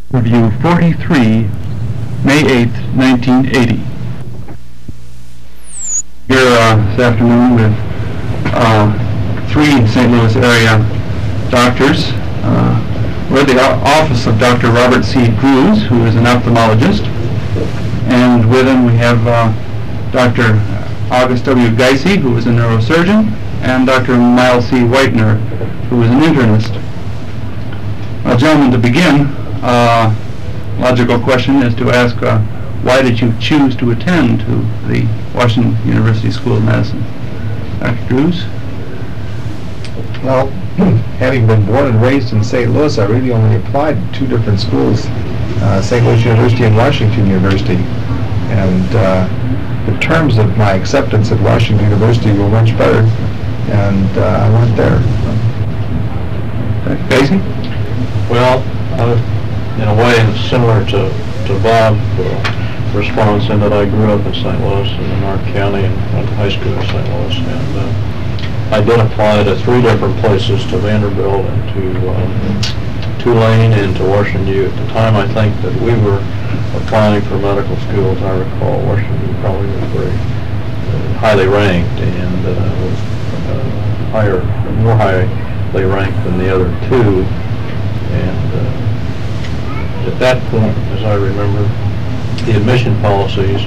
Review 43, May 8th, 1980. Here this afternoon with three St. Louis area doctors. We're at the office of Dr. Robert C. Cruz, who is an ophthalmologist, and with him we have Dr. August W. Geisy, who is a neurosurgeon, and Dr. Miles C. Whitener, who is an internist. Well, gentlemen, to begin, logical question is to ask, why did you choose to attend to the Washington University School of Medicine? Dr. Cruz? Well, having been born and raised in St. Louis, I really only applied to two different schools, St. Louis University and Washington University. And the terms of my acceptance at Washington University were much better, and I went there. Dr. Geisy? Well, in a way it's similar to Bob's response in that I grew up in St. Louis in Menard County and went to high school in St. Louis, and I did apply to three different places, to Vanderbilt and to Tulane and to Washington U. At the time, I think that we were applying for medical schools. I recall Washington U probably was very highly ranked and more highly ranked than the other two. And at that point, as I remember, the admission policies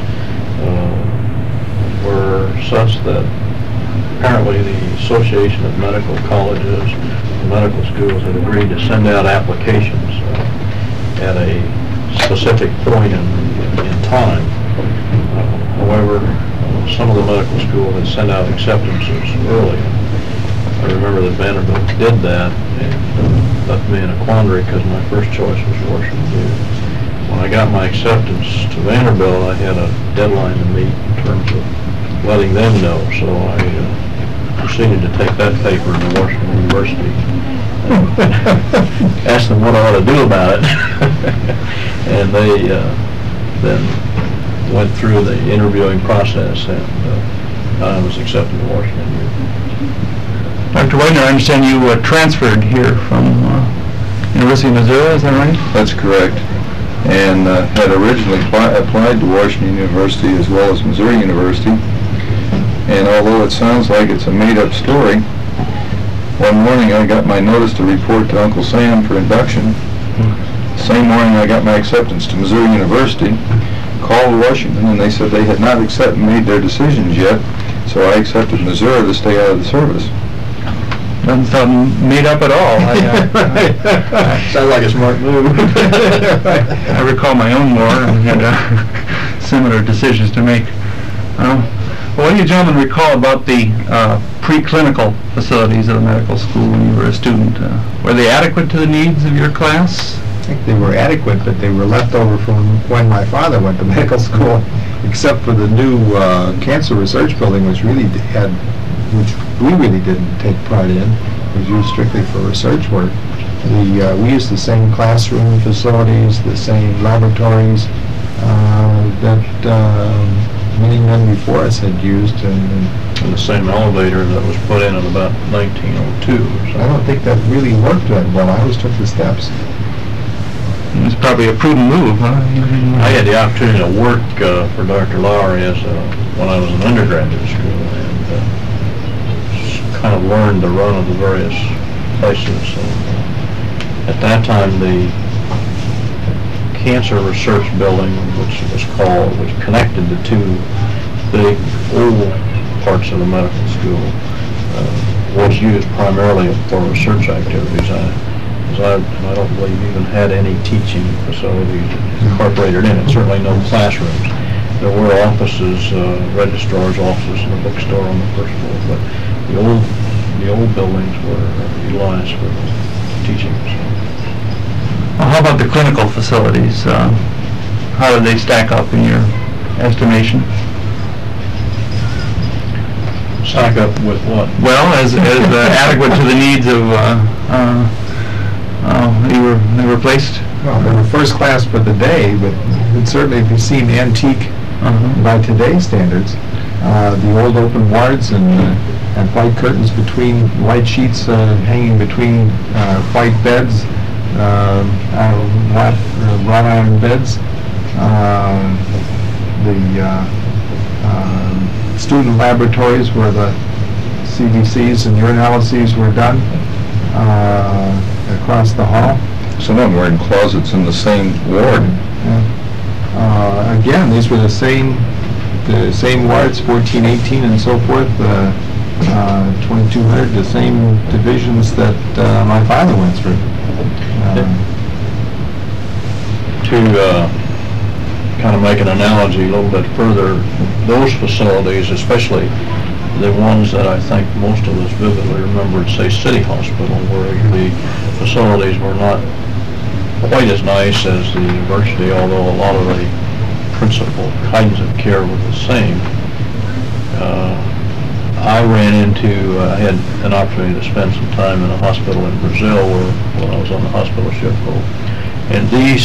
were such that apparently the Association of Medical Colleges and medical schools had agreed to send out applications at a specific point in time. However, some of the medical schools had sent out acceptances early. I remember that Vanderbilt did that and left me in a quandary because my first choice was Washington U. When I got my acceptance to Vanderbilt, I had a deadline to meet in terms of letting them know, so I proceeded to take that paper to Washington University and asked them what I ought to do about it. And they then went through the interviewing process, and I was accepted to Washington University. Dr. Whitener, I understand you transferred here from University of Missouri, is that right? That's correct. And had originally applied to Washington University as well as Missouri University. And although it sounds like it's a made-up story, one morning I got my notice to report to Uncle Sam for induction. Same morning I got my acceptance to Missouri University, called Washington, and they said they had not made their decisions yet, so I accepted Missouri to stay out of the service. Doesn't sound made up at all. Sounds like a smart move. I recall my own war and had similar decisions to make. What do you gentlemen recall about the preclinical facilities of the medical school when you were a student? Were they adequate to the needs of your class? I think they were adequate, but they were left over from when my father went to medical school, except for the new cancer research building, which we really didn't take pride in. It was used strictly for research work. We used the same classroom facilities, the same laboratories that many men before us had used, and the same elevator that was put in about 1902 or something. I don't think that really worked that well. I always took the steps. It was probably a prudent move, huh? I had the opportunity to work for Dr. Lowry when I was in undergraduate school, and kind of learned the run of the various places. And at that time, the cancer research building, which connected the two big old parts of the medical school, was used primarily for research activities. I don't believe even had any teaching facilities incorporated in it, certainly no classrooms. There were offices, registrar's offices and a bookstore on the first floor, but the old buildings were utilized for teaching. Well, how about the clinical facilities? How did they stack up in your estimation? Stack up with what? Well, as adequate to the needs of they were placed. Well, they were first class for the day, but it certainly seemed antique by today's standards. The old open wards and white curtains between white sheets hanging between white beds, wrought iron beds. The student laboratories where the CBCs and urinalyses were done across the hall. Some of them were in closets in the same ward. Again, these were the same wards, 14, 18, and so forth, 2200, the same divisions that my father went through. To kind of make an analogy a little bit further, those facilities, especially the ones that I think most of us vividly remembered, say City Hospital, where the facilities were not quite as nice as the university, although a lot of the principal kinds of care were the same. I ran into, I had an opportunity to spend some time in a hospital in Brazil when I was on the hospital ship. And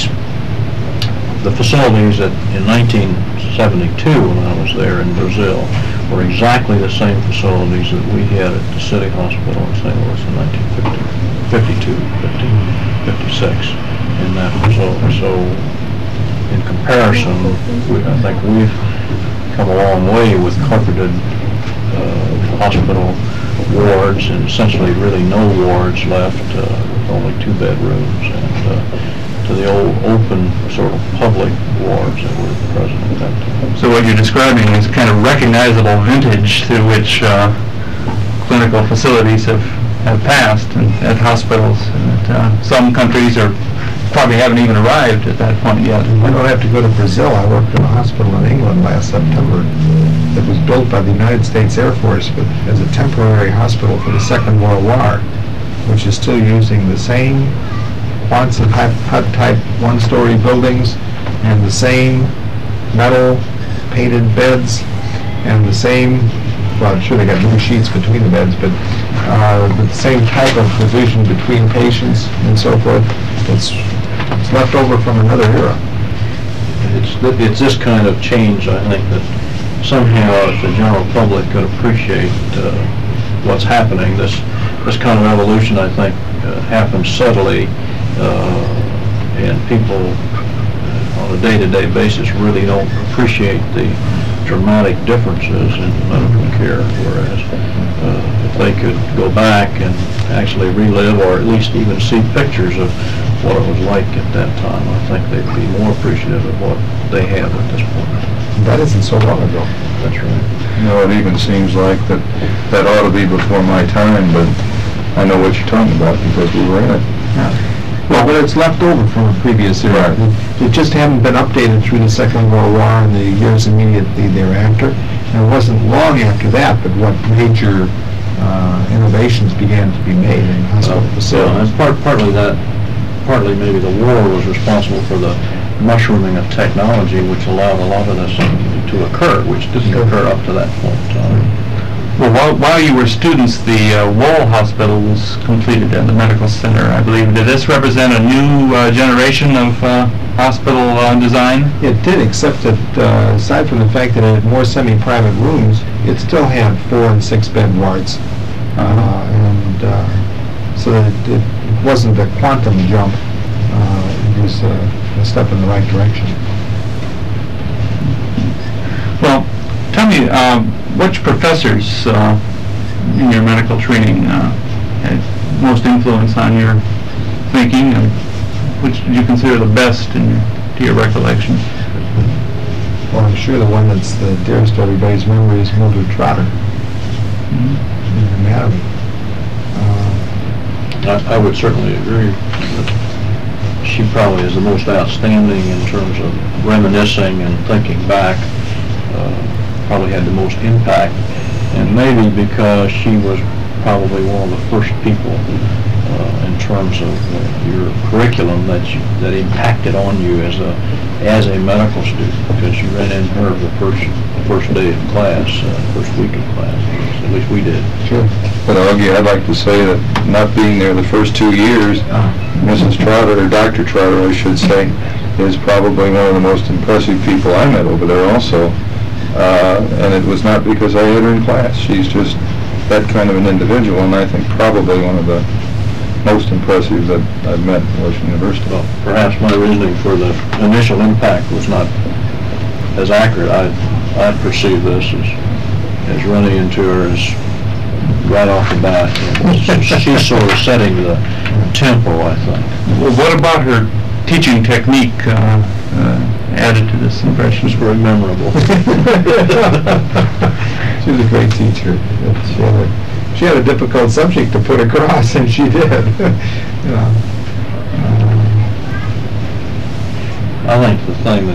the facilities that in 1972 when I was there in Brazil were exactly the same facilities that we had at the City Hospital in St. Louis in 1952, 56 in that facility. So in comparison, I think we've come a long way with carpeted hospital wards and essentially really no wards left, with only 2 bedrooms, and to the old open sort of public wards that were present at that time. So what you're describing is kind of recognizable vintage through which clinical facilities have passed at hospitals. And, some countries probably haven't even arrived at that point yet. I don't have to go to Brazil. I worked in a hospital in England last September that was built by the United States Air Force as a temporary hospital for the Second World War, which is still using the same Quonset hut-type one-story buildings and the same metal painted beds and the same, well, I'm sure they got new sheets between the beds, but the same type of division between patients and so forth. It's left over from another era. It's this kind of change, I think, that somehow if the general public could appreciate what's happening, this kind of evolution, I think, happens subtly, and people on a day-to-day basis really don't appreciate the dramatic differences in medical care, whereas if they could go back and actually relive or at least even see pictures of what it was like at that time, I think they'd be more appreciative of what they have at this point. That isn't so long ago. That's right. You know, it even seems like that ought to be before my time, but I know what you're talking about because we were in it. Well, but it's left over from a previous era. It just hadn't been updated through the Second World War and the years immediately thereafter. And it wasn't long after that that what major innovations began to be made in hospital facilities. Yeah, and partly maybe the war was responsible for the mushrooming of technology, which allowed a lot of this to occur, which didn't occur up to that point in time. Well, while you were students, the Wall Hospital was completed at the Medical Center, I believe. Did this represent a new generation of hospital design? It did, except that aside from the fact that it had more semi-private rooms, it still had 4- and 6-bed wards. So that it wasn't a quantum jump. It was a step in the right direction. Well, tell me, which professors in your medical training had most influence on your thinking, and which did you consider the best to your recollection? Well, I'm sure the one that's the dearest to everybody's memory is Mildred Trotter in anatomy. I would certainly agree that she probably is the most outstanding in terms of reminiscing and thinking back. Probably had the most impact, and maybe because she was probably one of the first people in terms of your curriculum that impacted on you as a medical student, because you ran into her the first day of class, first week of class. At least we did. Sure. But Augie, I'd like to say that not being there the first 2 years, Mrs. Trotter, or Dr. Trotter, I should say, is probably one of the most impressive people I met over there also. And it was not because I had her in class. She's just that kind of an individual, and I think probably one of the most impressive that I've met at Washington University. Well, perhaps my reasoning for the initial impact was not as accurate. I perceive this as running into her as right off the bat. She's sort of setting the tempo, I think. Well, what about her teaching technique added to this impression? It's very memorable. She was a great teacher. She had a difficult subject to put across, and she did. I think the thing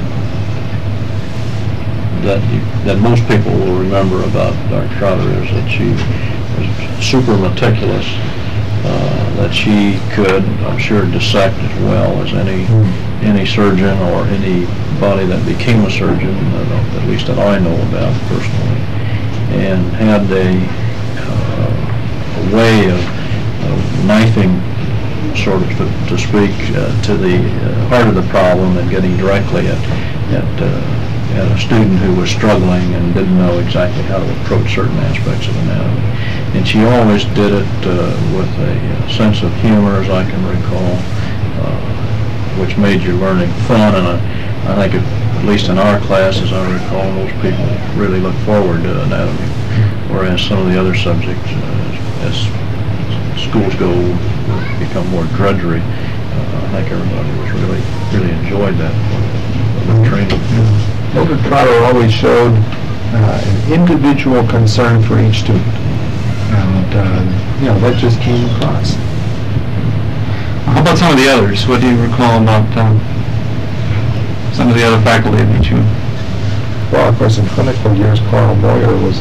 that most people will remember about Dr. Trotter is that she was super meticulous, that she could, I'm sure, dissect as well as any surgeon or anybody that became a surgeon, at least that I know about personally, and had a way of knifing, sort of to speak, to the heart of the problem and getting directly at a student who was struggling and didn't know exactly how to approach certain aspects of anatomy. And she always did it with a sense of humor, as I can recall, which made your learning fun. And I think, at least in our class, as I recall, most people really look forward to anatomy, whereas some of the other subjects, as schools go, become more drudgery. I think everybody was really enjoyed that training. Dr. Trotter always showed an individual concern for each student, and that just came across. How about some of the others? What do you recall about some of the other faculty that you? Well, of course, in clinical years, Carl Moyer was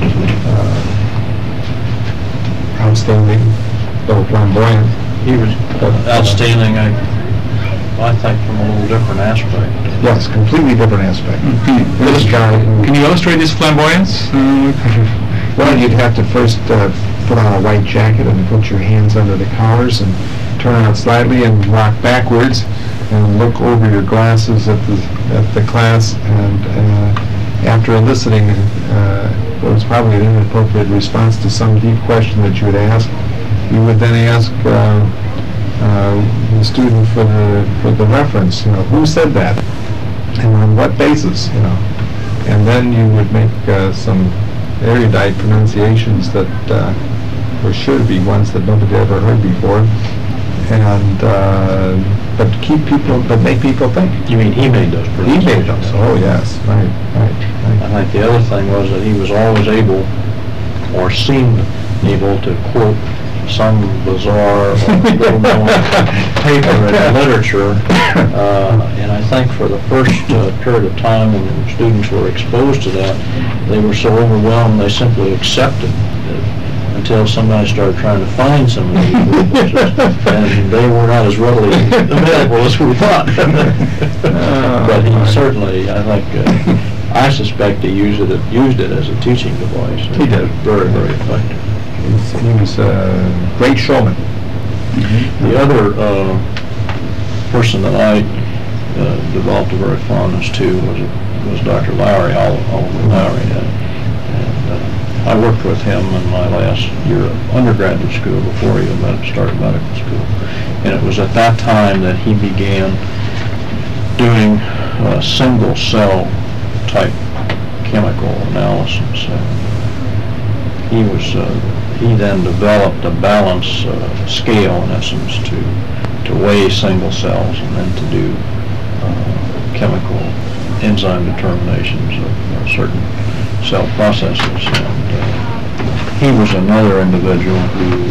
outstanding, though flamboyant. He was outstanding, I think, from a little different aspect. Yes, completely different aspect. This guy who, Can you illustrate his flamboyance? well, you'd have to first put on a white jacket and put your hands under the collars and turn out slightly and rock backwards and look over your glasses at the class, and after eliciting what was probably an inappropriate response to some deep question that you would ask, you would then ask the student for the reference, who said that, and on what basis, and then you would make some erudite pronunciations that were sure to be ones that nobody ever heard before, and but make people think. You mean he made those He made those. Oh yes, right. I think the other thing was that he was always able, or seemed able, to quote some bizarre or little-known paper in literature, and I think for the first period of time when the students were exposed to that, they were so overwhelmed they simply accepted it until somebody started trying to find some of these resources, and they were not as readily available as we thought. But he certainly, I suspect he used it as a teaching device. He did. Very, very effective. He was a great showman. The other person that I developed a very fondness to was Dr. Lowry, Oliver Lowry. I worked with him in my last year of undergraduate school before he started medical school. And it was at that time that he began doing single cell type chemical analysis. He then developed a balance scale, in essence, to weigh single cells and then to do chemical enzyme determinations of certain cell processes. And he was another individual who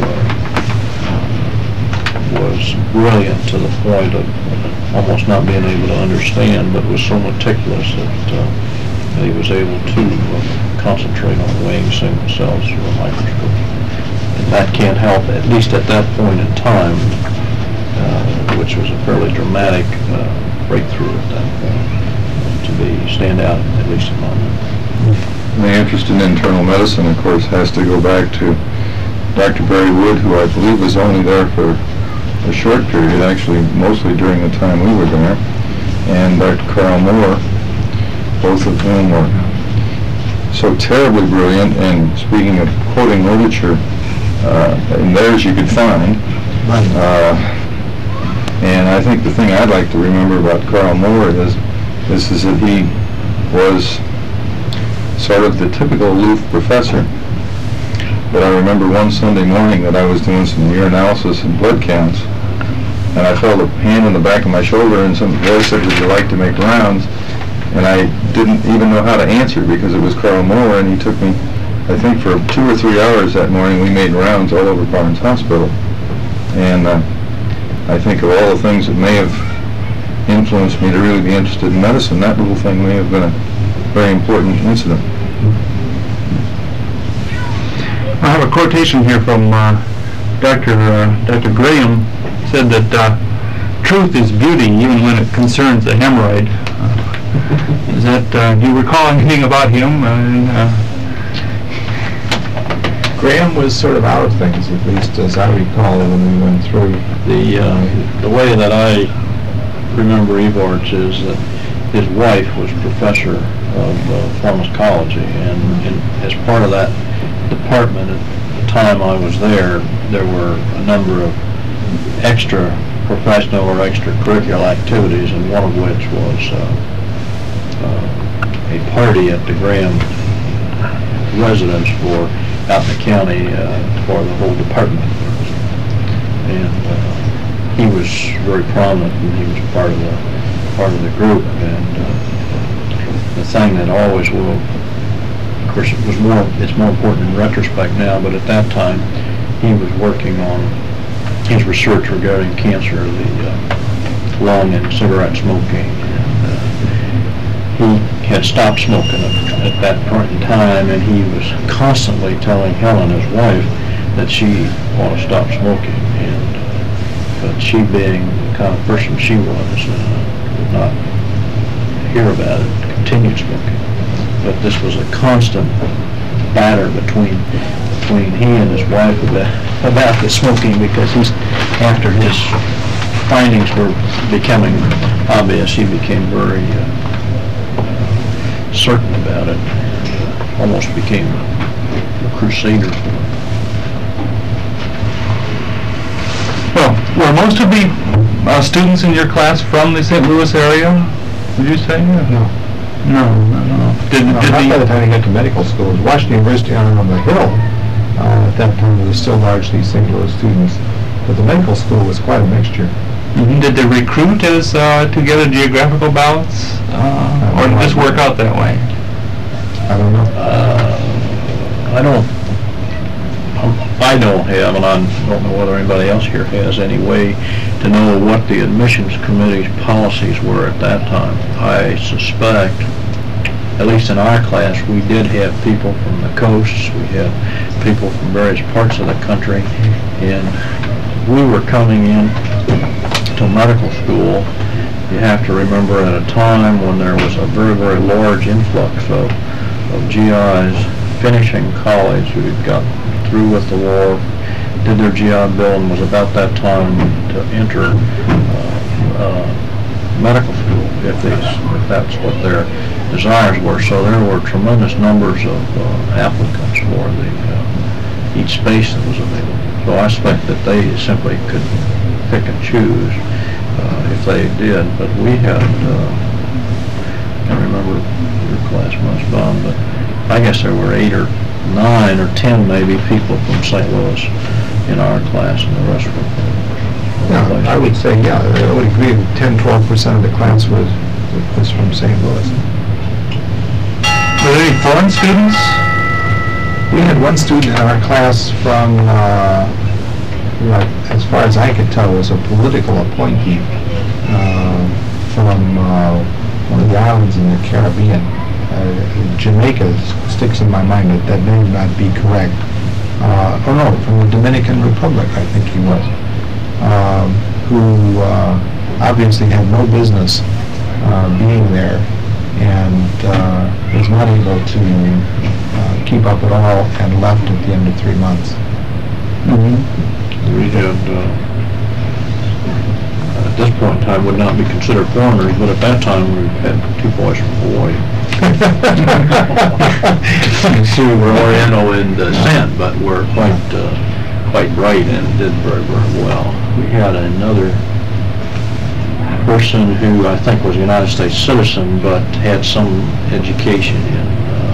was brilliant to the point of almost not being able to understand, but was so meticulous that he was able to concentrate on weighing single cells through a microscope. And that can't help, at least at that point in time, which was a fairly dramatic breakthrough at that point, to stand out, at least in my mind. The interest in internal medicine, of course, has to go back to Dr. Barry Wood, who I believe was only there for a short period, actually mostly during the time we were there, and Dr. Carl Moore, both of whom were so terribly brilliant. And speaking of quoting literature, and theirs you could find, And I think the thing I'd like to remember about Carl Moore is that he was sort of the typical aloof professor. But I remember one Sunday morning that I was doing some urinalysis and blood counts, and I felt a hand on the back of my shoulder and some voice said, "Would you like to make rounds?" And I didn't even know how to answer because it was Carl Moore, and he took me, I think for 2 or 3 hours that morning, we made rounds all over Barnes Hospital. And I think of all the things that may have influenced me to really be interested in medicine, that little thing may have been a very important incident. I have a quotation here from Dr. Graham, said that truth is beauty even when it concerns a hemorrhoid. Is that, do you recall anything about him? Graham was sort of out of things, at least as I recall when we went through. The way that I remember Evarts is that his wife was professor of pharmacology, and as part of that department at the time I was there were a number of extra professional or extracurricular activities, and one of which was a party at the Graham residence for out in the county for the whole department. And he was very prominent, and he was part of the group. And the thing that always will, of course, it's more important in retrospect now, but at that time he was working on his research regarding cancer of the lung and cigarette smoking. He had stopped smoking at that point in time, and he was constantly telling Helen, his wife, that she ought to stop smoking. But she, being the kind of person she was, would not hear about it, continued smoking. But this was a constant batter between he and his wife about the smoking, because after his findings were becoming obvious, he became very certain about it, almost became a crusader for it. Well, were most of the students in your class from the St. Louis area, would you say? No. No. Not by the time he got to medical school. Washington University on the Hill, at that time, was still largely St. Louis students, but the medical school was quite a mixture. Mm-hmm. Did they recruit as to get a geographical balance, or did it just work out that way? I don't know. I don't have, and I don't know whether anybody else here has any way to know what the admissions committee's policies were at that time. I suspect, at least in our class, we did have people from the coasts, we had people from various parts of the country, and we were coming in to medical school. You have to remember, at a time when there was a very, very large influx of GIs finishing college who had got through with the war, did their GI Bill, and was about that time to enter medical school, if that's what their desires were. So there were tremendous numbers of applicants for each space that was available. So I suspect that they simply could pick and choose if they did. But we had, I can't remember your class much, Bob, but I guess there were 8 or 9 or 10 maybe people from St. Louis in our class, and the rest were. Yeah, I would say, yeah, I would agree that 10-12% of the class was from St. Louis. Were there any foreign students? We had one student in our class from, as far as I could tell, was a political appointee from one of the islands in the Caribbean. Jamaica sticks in my mind that may not be correct. Oh no, from the Dominican Republic, I think he was, who obviously had no business being there, and was not able to keep up at all, and left at the end of 3 months. Mm-hmm. We had, at this point in time, would not be considered foreigners, but at that time we had 2 boys from Hawaii. So we're Oriental in descent, but we're quite quite bright and did very, very well. We had another person who I think was a United States citizen, but had some education in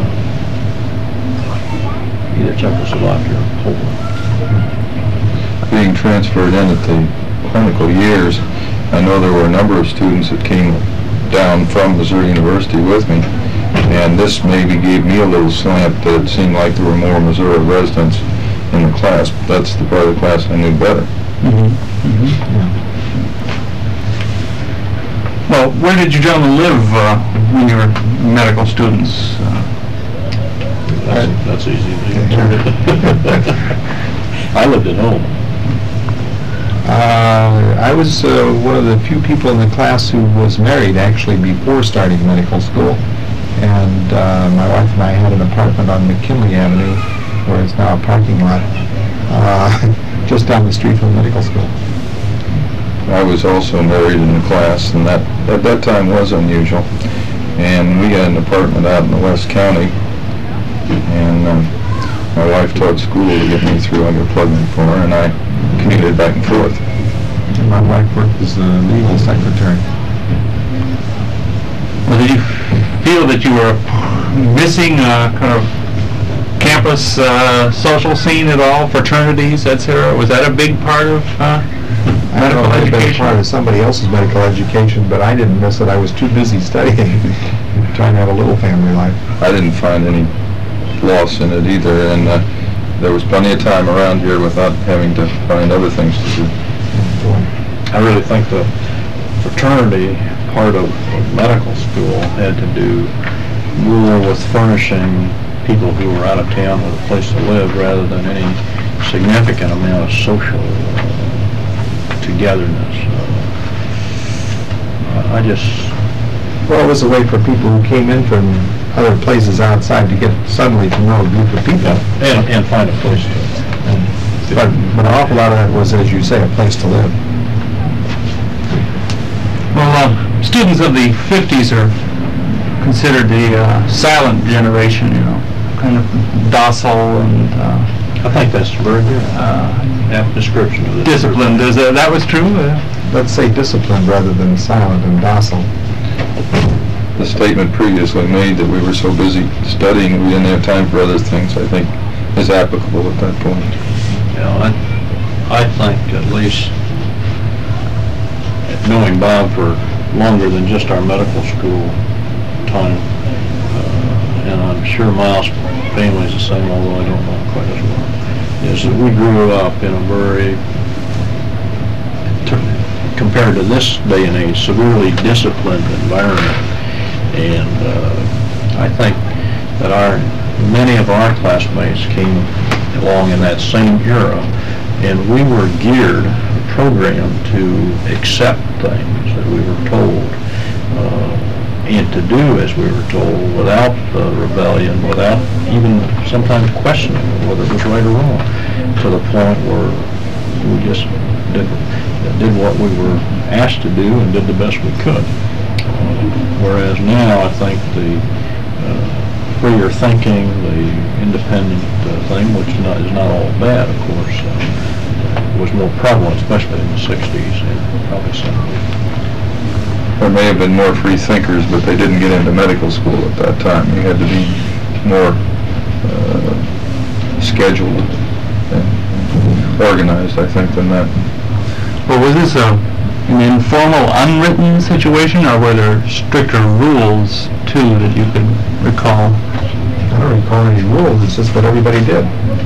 either Czechoslovakia or Poland. Being transferred in at the clinical years, I know there were a number of students that came down from Missouri University with me, and this maybe gave me a little slant that it seemed like there were more Missouri residents in the class. That's the part of the class I knew better. Well, where did you gentlemen live when you were medical students? That's easy to answer. I lived at home. I was one of the few people in the class who was married actually before starting medical school, and my wife and I had an apartment on McKinley Avenue, where it's now a parking lot, just down the street from medical school. I was also married in the class, and that at that time was unusual. And we had an apartment out in the West County, and my wife taught school to get me through underplugging for her, and I commuted back and forth. And my wife worked as a legal secretary. Well, did you feel that you were missing kind of campus social scene at all, fraternities, etc.? Was that a big part of I don't know if it's been part of somebody else's medical education, but I didn't miss it. I was too busy studying, trying to have a little family life. I didn't find any loss in it either, and there was plenty of time around here without having to find other things to do. I really think the fraternity part of medical school had to do more with furnishing people who were out of town with a place to live rather than any significant amount of social togetherness. Well, it was a way for people who came in from other places outside to get suddenly to know a group of people. And find a place to live. But an awful lot of that was, as you say, a place to live. Well, students of the 50s are considered the silent generation, you know, kind of docile and I think that's very good. Apt description of this. disciplined. That was true? Let's say disciplined rather than silent and docile. The statement previously made that we were so busy studying we didn't have time for other things, I think, is applicable at that point. I think at least knowing Bob for longer than just our medical school time, and I'm sure Miles' family is the same, although I don't know quite as well, is that we grew up in a very, compared to this day and age, severely disciplined environment. And I think that many of our classmates came along in that same era, and we were geared, programmed to accept things that we were told, and to do as we were told without rebellion, without even sometimes questioning whether it was right or wrong, to the point where we just did what we were asked to do and did the best we could. Whereas now I think the freer thinking, the independent thing, which is not all bad, of course, was more prevalent, especially in the 60s and probably 70s. There may have been more free thinkers, but they didn't get into medical school at that time. You had to be more scheduled and organized, I think, than that. Well, was this an informal, unwritten situation, or were there stricter rules, too, that you could recall? I don't recall any rules, it's just what everybody did.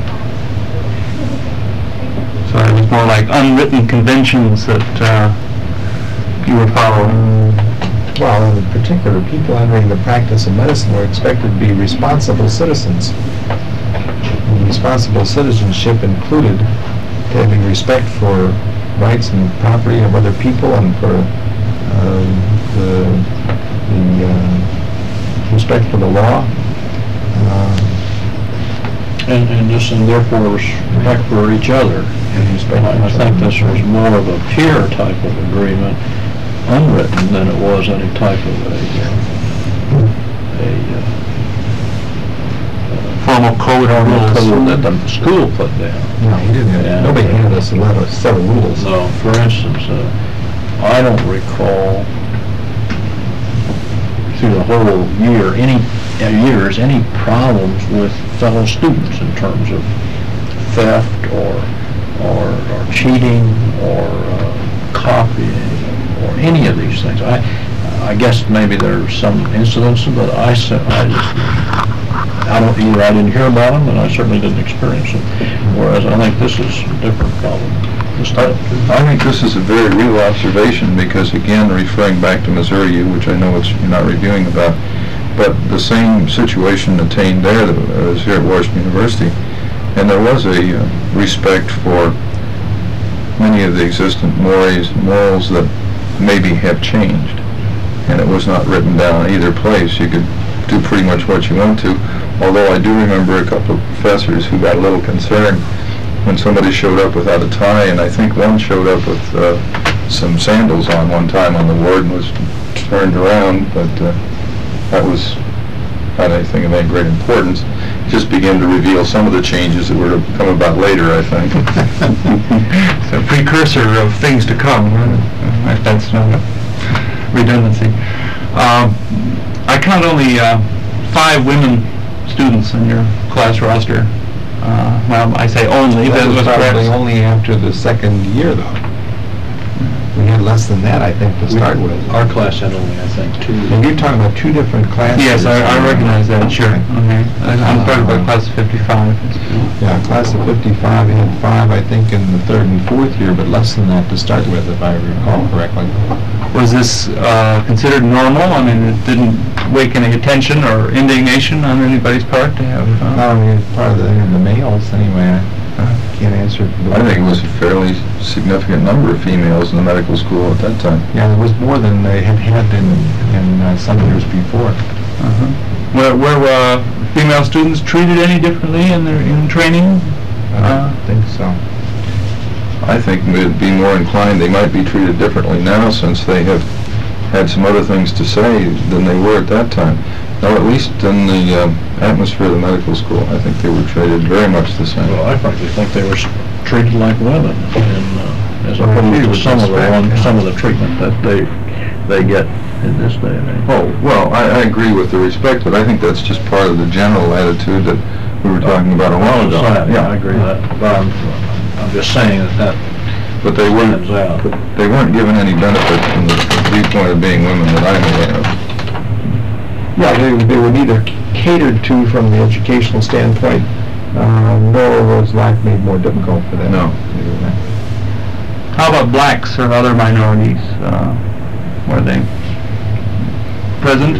So it was more like unwritten conventions that you were following. Well, in particular, people entering the practice of medicine were expected to be responsible citizens. And responsible citizenship included having respect for rights and property of other people and for the respect for the law. And therefore respect for each other. I think this was more of a peer type of agreement, unwritten, than it was any type of Formal code or rules. code that the school put down. No, we didn't have, nobody handed us a set of rules. No, for instance, I don't recall through the whole year, any problems with fellow students in terms of theft or cheating or copying or any of these things. I guess maybe there's some incidents, but I didn't hear about them, and I certainly didn't experience them. Whereas I think this is a different problem. I think this is a very real observation because, again, referring back to Missouri, which I know you're not reviewing about, but the same situation attained there that was here at Washington University, and there was a respect for many of the existent morals that maybe have changed, and it was not written down in either place. You could do pretty much what you want to, although I do remember a couple of professors who got a little concerned when somebody showed up without a tie, and I think one showed up with some sandals on one time on the ward and was turned around, but that was not anything of any great importance. It just began to reveal some of the changes that were to come about later, I think. It's a precursor of things to come. If that's not redundancy. I count only 5 women students in your class roster. Well, I say only. That was probably perhaps only after the second year, though. We had less than that, I think, to start with. Our class had only, I think, 2. And you're talking about 2 different classes. Yes, I recognize that, sure. Okay. I'm talking about class of 55. Yeah, class of 55, we had 5, I think, in the 3rd and 4th year, but less than that to start with, if I recall correctly. Was this considered normal? I mean, it didn't wake any attention or indignation on anybody's part to have... I mean, it's part of the males, anyway. I can't answer for the... I think it was a fairly significant number of females in the medical school at that time. Yeah, there was more than they had in some years before. Were female students treated any differently in training? I don't think so. I think we'd be more inclined, they might be treated differently now since they have had some other things to say than they were at that time. Now, at least in the atmosphere of the medical school, I think they were treated very much the same. Well, I frankly think they were treated like women, and as opposed to some of the treatment that they get in this day and age. Oh, well, I agree with the respect, but I think that's just part of the general attitude that we were talking about a while ago. Yeah, I agree with that. But I'm just saying that but they stands out. They weren't given any benefit from the viewpoint of being women that I'm aware of. Yeah, they were neither catered to from the educational standpoint, nor was life made more difficult for them. No. How about blacks or other minorities? Were they present?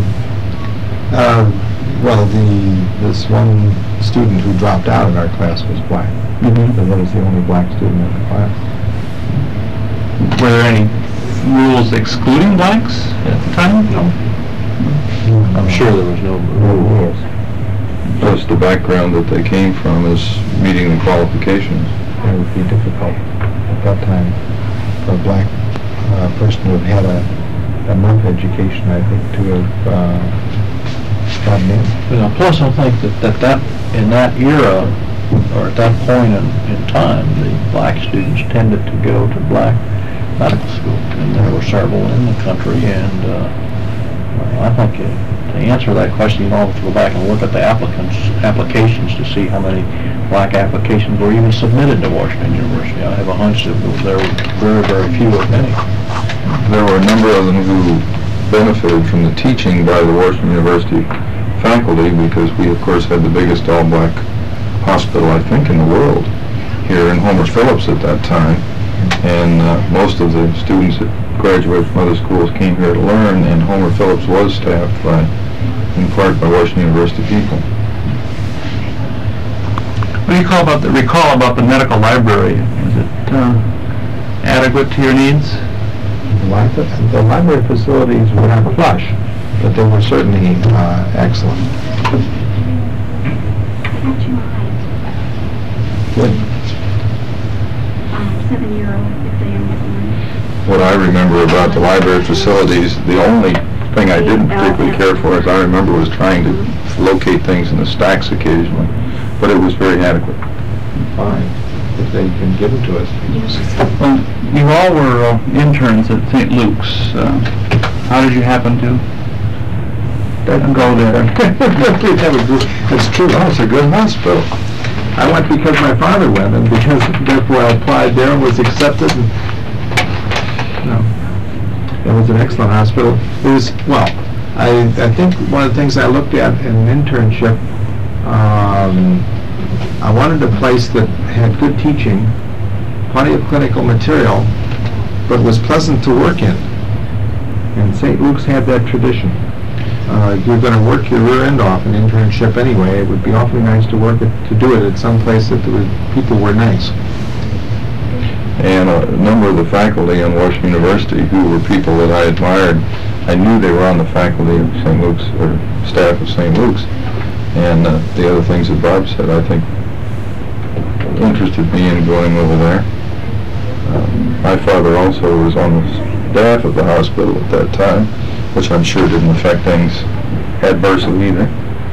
Well, this one student who dropped out in our class was black. Mm-hmm. And that was the only black student in the class. Were there any rules excluding blacks at the time? No. I'm sure there was no rules. Just the background that they came from is meeting the qualifications. It would be difficult at that time for a black person who had enough education, I think, to have gotten in. Plus, I think that in that era, or at that point in time, the black students tended to go to black medical school, and there were several in the country, and I think to answer that question, you don't have to go back and look at the applications to see how many black applications were even submitted to Washington University. I have a hunch that there were very, very few, if any. There were a number of them who benefited from the teaching by the Washington University faculty because we, of course, had the biggest all-black hospital, I think, in the world here in Homer Phillips at that time. And most of the students that graduated from other schools came here to learn, and Homer Phillips was staffed in part by Washington University people. What do you recall about the medical library? Is it adequate to your needs? The library facilities were not plush, but they were certainly excellent. Good. 7-year-old exam. What I remember about the library facilities, the only thing I didn't particularly care for, as I remember, was trying to locate things in the stacks occasionally, but it was very adequate. Fine, if they can give it to us. Well, you all were interns at St. Luke's. How did you happen to go there? It's true, oh, it's a good hospital. I went because my father went, and because therefore I applied there and was accepted. And, it was an excellent hospital. It was, well, I think one of the things I looked at in an internship, I wanted a place that had good teaching, plenty of clinical material, but was pleasant to work in. And St. Luke's had that tradition. If you're going to work your rear end off an internship anyway, it would be awfully nice to do it at some place that people were nice. And a number of the faculty on Washington University, who were people that I admired, I knew they were on the faculty of St. Luke's, or staff of St. Luke's. And the other things that Bob said, I think, interested me in going over there. My father also was on the staff of the hospital at that time, which I'm sure didn't affect things adversely either.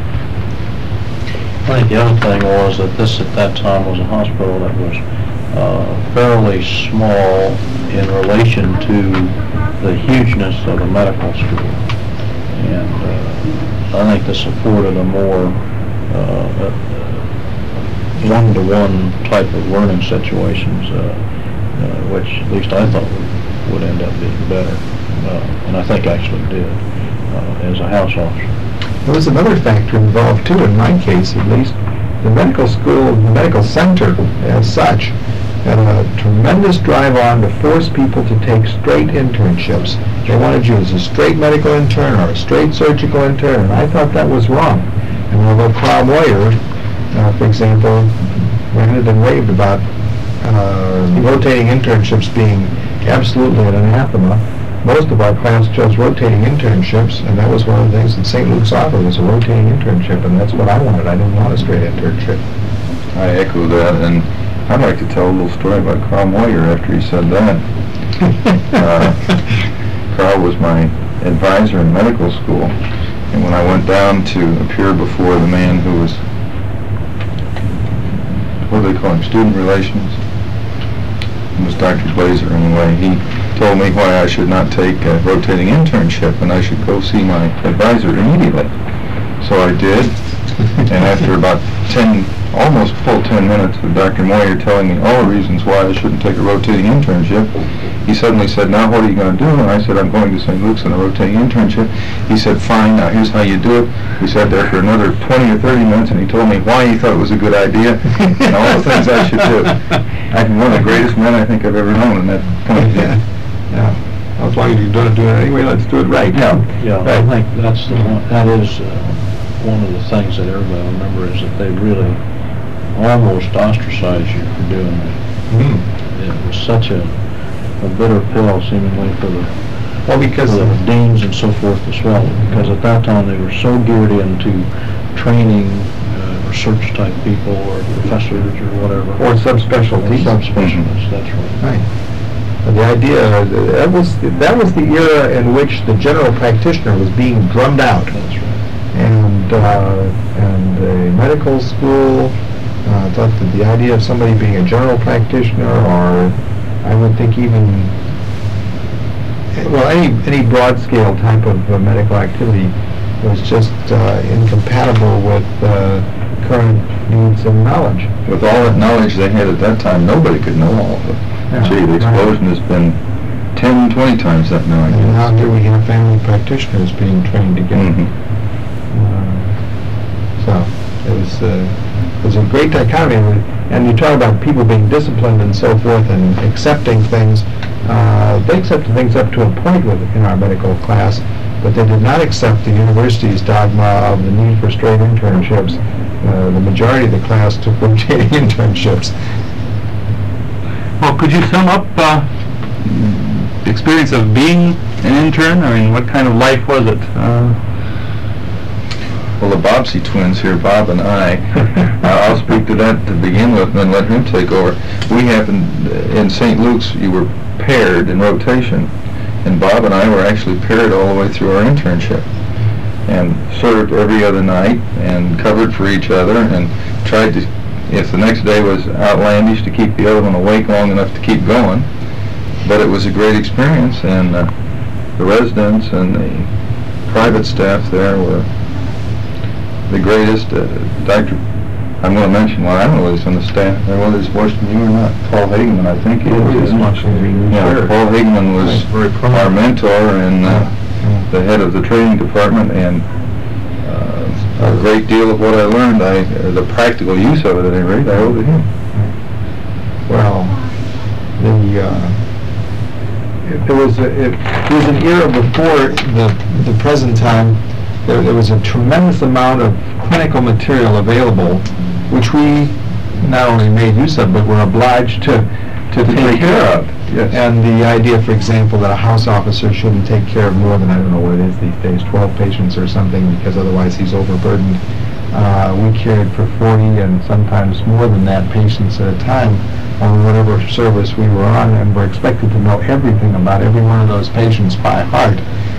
I think the other thing was that this at that time was a hospital that was fairly small in relation to the hugeness of the medical school. And I think this afforded a more one-to-one type of learning situations, which at least I thought would end up being better, and I think actually did, as a house officer. There was another factor involved too, in my case at least. The medical school, the medical center as such, had a tremendous drive on to force people to take straight internships. They wanted you as a straight medical intern or a straight surgical intern, and I thought that was wrong. And although Carl Moyer, for example, ranted and raved about rotating internships being absolutely an anathema, most of our class chose rotating internships, and that was one of the things that St. Luke's offered, was a rotating internship, and that's what I wanted. I didn't want a straight internship. I echo that, and I'd like to tell a little story about Carl Moyer after he said that. Carl was my advisor in medical school, and when I went down to appear before the man who was, what do they call him, student relations? It was Dr. Glazer anyway. He told me why I should not take a rotating internship and I should go see my advisor immediately. So I did, and after about almost full 10 minutes of Dr. Moyer telling me all the reasons why I shouldn't take a rotating internship, he suddenly said, "Now what are you going to do?" And I said, "I'm going to St. Luke's on a rotating internship." He said, "Fine, now here's how you do it." We sat there for another 20 or 30 minutes, and he told me why he thought it was a good idea and all the things I should do. I'm one of the greatest men I think I've ever known in that point of view. Yeah. As long as you're going to do it anyway, let's do it right. Yeah, Right. I think that is one of the things that everybody remember is that they really almost ostracized you for doing that. It was such a bitter pill, seemingly, for the deans and so forth to swallow, because at that time they were so geared into training research-type people or professors or whatever. Or subspecialties. Subspecialists, that's right. Right. And the idea, that was the era in which the general practitioner was being drummed out. That's right. And the medical school thought that the idea of somebody being a general practitioner, or I would think even, well, any broad-scale type of medical activity was just incompatible with current needs and knowledge. With all that knowledge they had at that time, nobody could know all of it. Yeah, Gee, the explosion has been 10, 20 times that now, I guess. And now here we have family practitioners being trained again. So it was a great dichotomy. And you talk about people being disciplined and so forth and accepting things. They accepted things up to a point in our medical class, but they did not accept the university's dogma of the need for straight internships. The majority of the class took rotating internships. Well, could you sum up the experience of being an intern? I mean, what kind of life was it? Well, the Bobbsey twins here, Bob and I, I'll speak to that to begin with and then let him take over. We happened, in St. Luke's, you were paired in rotation, And Bob and I were actually paired all the way through our internship, and served every other night and covered for each other, and tried to, if the next day was outlandish, to keep the other one awake long enough to keep going. But it was a great experience, and the residents and the private staff there were the greatest. Dr. I'm going to mention one. I don't know whether he's on the staff or whether it's Washington U or not. Paul Hageman, I think he is. Yeah, Paul Hageman was our mentor and the head of the training department, and a great deal of what I learned, the practical use of it at any rate, I owe to him. Well, it was an era before the present time. There was a tremendous amount of clinical material available, which we not only made use of, but were obliged to take care of. Yes. And the idea, for example, that a house officer shouldn't take care of more than, I don't know what it is these days, 12 patients or something, because otherwise he's overburdened. We cared for 40 and sometimes more than that patients at a time on whatever service we were on, and were expected to know everything about every one of those patients by heart,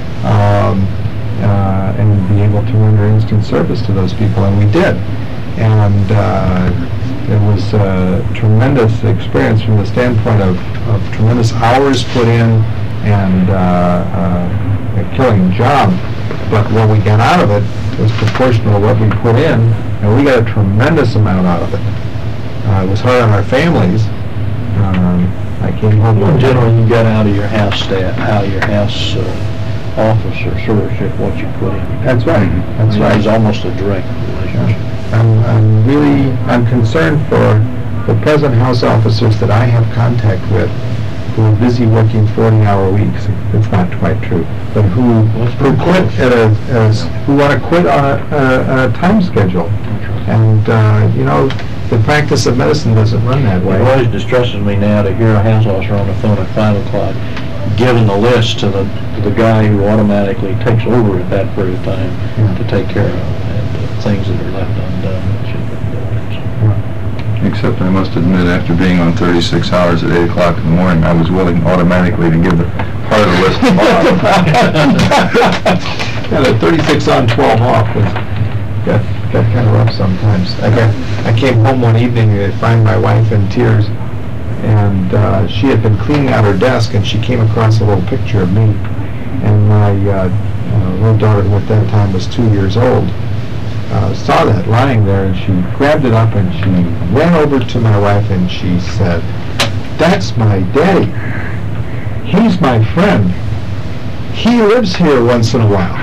and be able to render instant service to those people, and we did. And it was a tremendous experience from the standpoint of tremendous hours put in and a killing job. But what we got out of it was proportional to what we put in, and we got a tremendous amount out of it. It was hard on our families. I came home. In general, you got out of your house staff, out of your house officer service what you put in. That's right. That's right. It was almost a direct relationship. I'm concerned for the present house officers that I have contact with, who are busy working 40-hour weeks. It's not quite true, but who quit who want to quit on a time schedule, and the practice of medicine doesn't run that way. It always distresses me now to hear a house officer on the phone at 5 o'clock giving the list to the guy who automatically takes over at that period of time to take care of, and things that are left undone that should have been done. Except I must admit, after being on 36 hours at 8 o'clock in the morning, I was willing automatically to give the part of the list to Bob. Yeah, the 36 on, 12 off got kind of rough sometimes. I came home one evening to find my wife in tears, and she had been cleaning out her desk, and she came across a little picture of me, and my little daughter, who at that time was 2 years old, saw that lying there, and she grabbed it up and she ran over to my wife and she said, "That's my daddy. He's my friend. He lives here once in a while."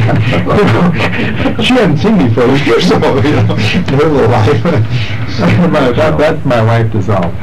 She hadn't seen me for a week or so, in her little life. That's my wife dissolved.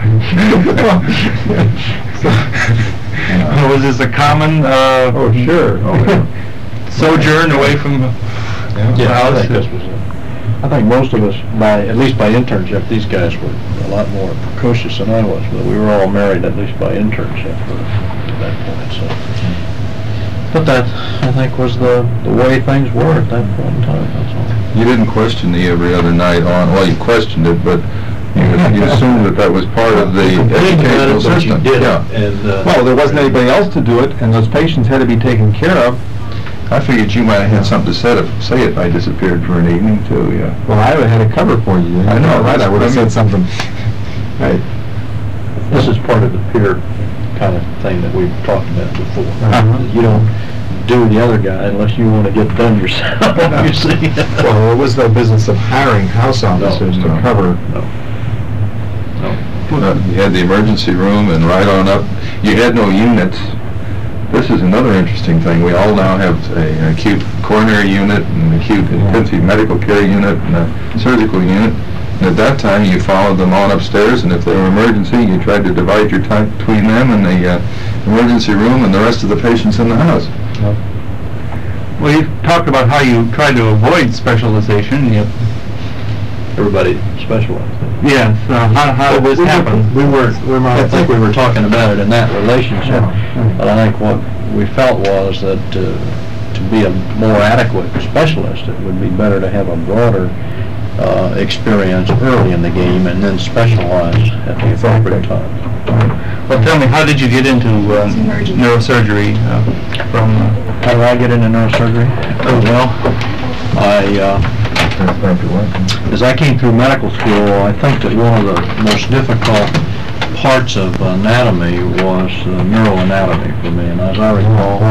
Was this a common Oh, sure. sojourn away from the house? I think most of us, at least by internship, these guys were a lot more precocious than I was, but we were all married at least by internship at that point. So, but that, I think, was the way things were at that point in time. That's all. You didn't question the every other night on. Well, you questioned it, but you assumed that was part of the educational system. Yeah. And well, there wasn't anybody else to do it, and those patients had to be taken care of. I figured you might have had something to say if I disappeared for an evening too. Yeah. Well, I would have had a cover for you. I know, right? I would have said something. Right. this is part of the peer kind of thing that we've talked about before. You don't do the other guy unless you want to get done yourself. You see. Well, it was no business of hiring house officers to cover. You had the emergency room, and right on up, you had no units. This is another interesting thing. We all now have an acute coronary unit, an acute intensive medical care unit, and a surgical unit. And at that time, you followed them on upstairs, and if they were emergency, you tried to divide your time between them and the emergency room and the rest of the patients in the house. Well, you talked about how you tried to avoid specialization. Everybody specialized. Yes. How did this happen? I think we were talking about it in that relationship. But I think what we felt was that to be a more adequate specialist, it would be better to have a broader experience early in the game and then specialize at the appropriate time. Well, tell me, how did you get into neurosurgery from... How do I get into neurosurgery? Oh, well, as I came through medical school, I think that one of the most difficult parts of anatomy was neuroanatomy for me. And as I recall,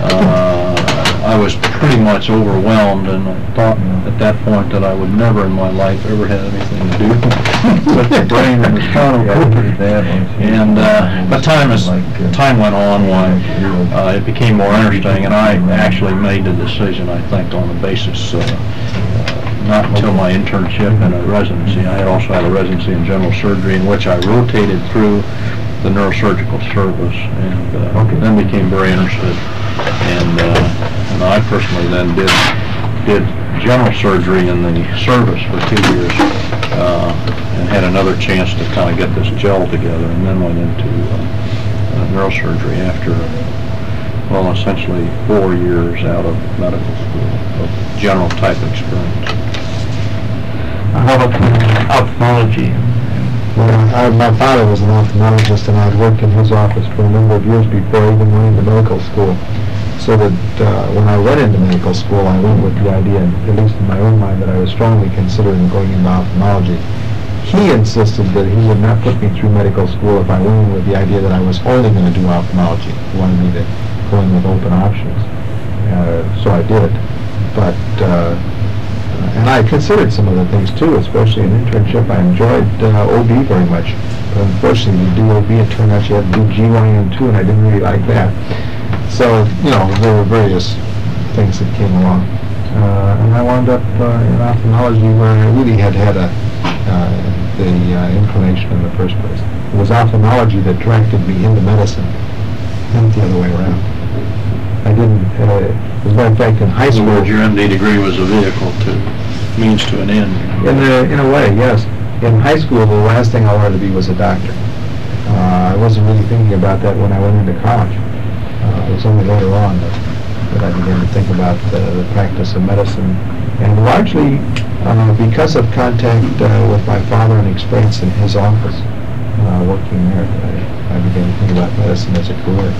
I was pretty much overwhelmed, and I thought at that point that I would never in my life ever have anything to do with the brain and the spinal cord. And but time went on, it became more interesting, and I actually made the decision, I think, on the basis not until my internship and a residency. I also had a residency in general surgery in which I rotated through the neurosurgical service, and then became very interested. And I personally then did general surgery in the service for 2 years, and had another chance to kind of get this gel together, and then went into neurosurgery after, well, essentially 4 years out of medical school of general type experience. How about ophthalmology? Well, my father was an ophthalmologist, and I had worked in his office for a number of years before I even went into medical school. So that when I went into medical school, I went with the idea, at least in my own mind, that I was strongly considering going into ophthalmology. He insisted that he would not put me through medical school if I went in with the idea that I was only going to do ophthalmology. He wanted me to go in with open options. So I did. But and I considered some other things too, especially an internship. I enjoyed OB very much. But unfortunately, to do OB, it turned out you had to do GYN too, and I didn't really like that. So, you know, there were various things that came along. And I wound up in ophthalmology where I really had the inclination in the first place. It was ophthalmology that attracted me into medicine, not the other way around. I didn't, as a matter of fact, in high school... Your MD degree was a vehicle means to an end. In a way, yes. In high school, the last thing I wanted to be was a doctor. I wasn't really thinking about that when I went into college. It was only later on that I began to think about the practice of medicine. And largely because of contact with my father and experience in his office, working there, I began to think about medicine as a career.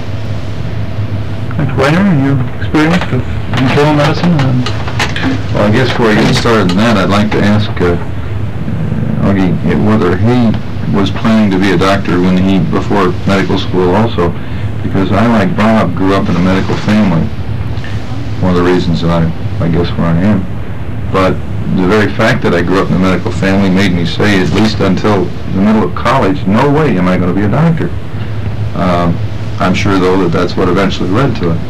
Dr. Weiner, your experience with internal medicine? Well, I guess before I get started on that, I'd like to ask Augie whether he was planning to be a doctor before medical school also, because I, like Bob, grew up in a medical family. One of the reasons that I guess where I am. But the very fact that I grew up in a medical family made me say, at least until the middle of college, no way am I going to be a doctor. I'm sure, though, that's what eventually led to it.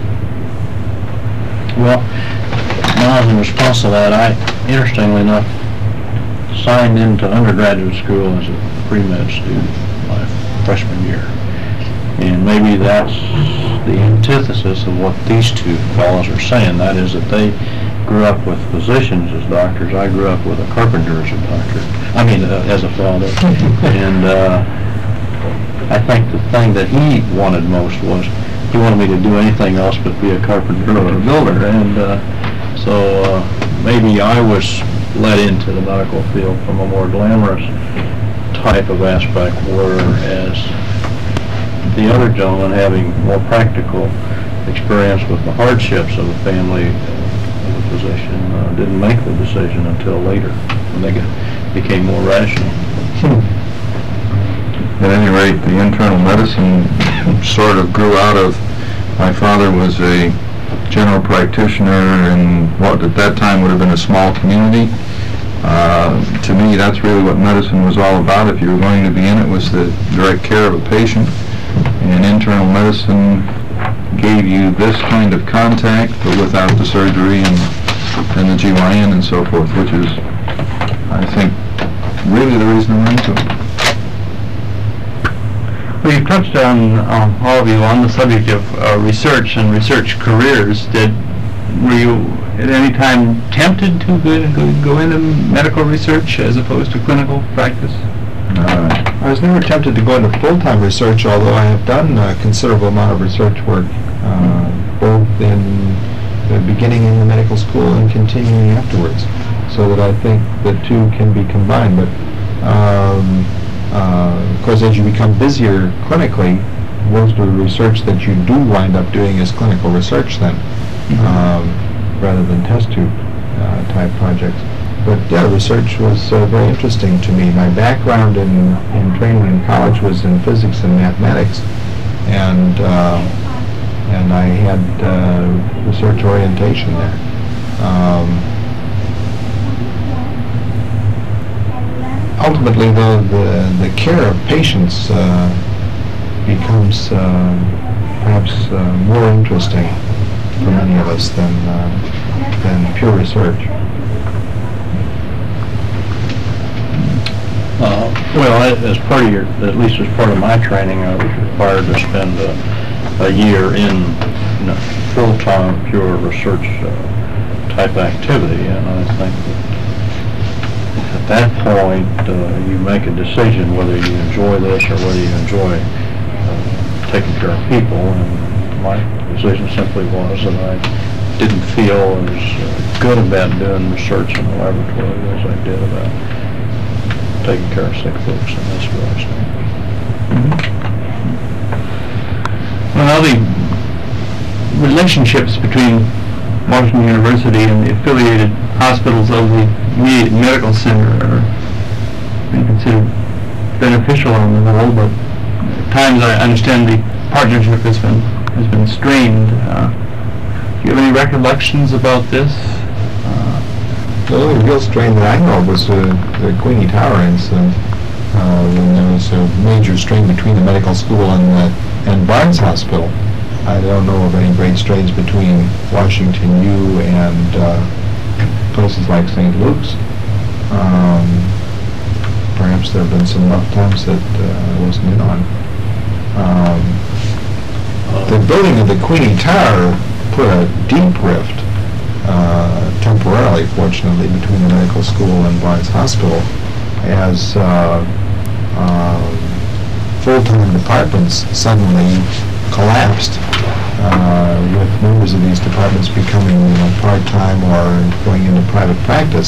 Well, now in response to that, I, interestingly enough, signed into undergraduate school as a pre-med student my freshman year. And maybe that's the antithesis of what these two fellows are saying. That is that they grew up with physicians as doctors. I grew up with a carpenter as a doctor. I mean, as a father. And I think the thing that he wanted most was he wanted me to do anything else but be a carpenter or a builder. And so maybe I was led into the medical field from a more glamorous type of aspect, whereas the other gentleman, having more practical experience with the hardships of a family of a physician, didn't make the decision until later when they became more rational. At any rate, the internal medicine sort of grew out of, my father was a general practitioner in what at that time would have been a small community. To me, that's really what medicine was all about. If you were going to be in it, was the direct care of a patient. And internal medicine gave you this kind of contact, but without the surgery and the GYN and so forth, which is, I think, really the reason I went into it. Well, you've touched on, all of you, on the subject of research and research careers. Were you at any time tempted to go into medical research as opposed to clinical practice? I was never tempted to go into full-time research, although I have done a considerable amount of research work, both in the beginning in the medical school and continuing afterwards, so that I think the two can be combined. But Of course, as you become busier clinically, most of the research that you do wind up doing is clinical research then, rather than test tube type projects. But yeah, research was very interesting to me. My background in training in college was in physics and mathematics, and I had research orientation there. Ultimately, though, the care of patients becomes perhaps more interesting for many of us than pure research. Well, as part of your, at least as part of my training, I was required to spend a year in full-time pure research type activity, and I think that at that point you make a decision whether you enjoy this or whether you enjoy taking care of people, and my decision simply was that I didn't feel as good about doing research in the laboratory as I did about taking care of sick folks, and that's where I stand. Well, the relationships between Washington University and the affiliated hospitals of the immediate medical center are been considered beneficial on the whole, but at times I understand the partnership has been strained. Do you have any recollections about this? The only real strain that I know was the Queenie Tower incident, when there was a major strain between the medical school and Barnes Hospital. I don't know of any great strains between Washington U and places like St. Luke's. Perhaps there have been some rough times that I wasn't in on. The building of the Queenie Tower put a deep rift, temporarily, fortunately, between the medical school and Barnes Hospital, as full-time departments suddenly collapsed, with members of these departments becoming part-time or going into private practice.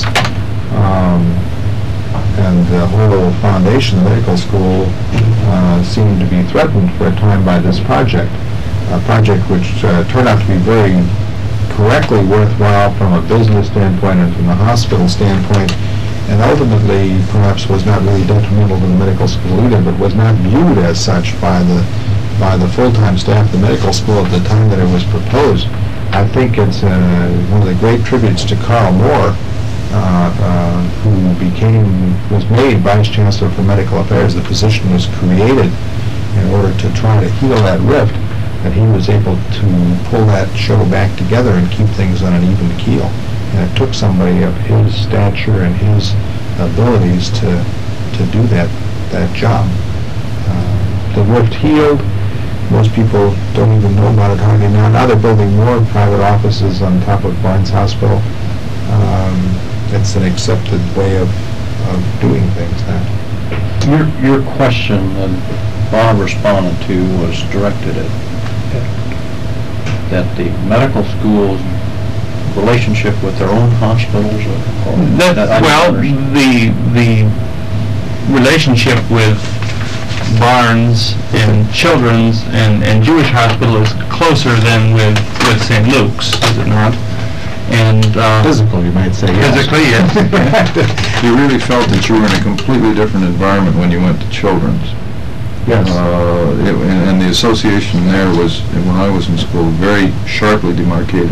And the whole foundation of the medical school seemed to be threatened for a time by this project, a project which turned out to be very correctly worthwhile from a business standpoint and from a hospital standpoint, and ultimately perhaps was not really detrimental to the medical school either, but was not viewed as such by the full-time staff of the medical school at the time that it was proposed. I think it's one of the great tributes to Carl Moore, who was made Vice Chancellor for Medical Affairs. The position was created in order to try to heal that rift, that he was able to pull that show back together and keep things on an even keel. And it took somebody of his stature and his abilities to do that job. The rift healed. Most people don't even know about it hardly now. Now they're building more private offices on top of Barnes Hospital. It's an accepted way of doing things now. Your question that Bob responded to was directed at that the medical school's relationship with their own hospitals, the relationship with Barnes and Children's and Jewish Hospital is closer than with St. Luke's, is it not? And physical, you might say. Yes. Physically, yes. You really felt that you were in a completely different environment when you went to Children's. Yes. And the association there was, when I was in school, very sharply demarcated.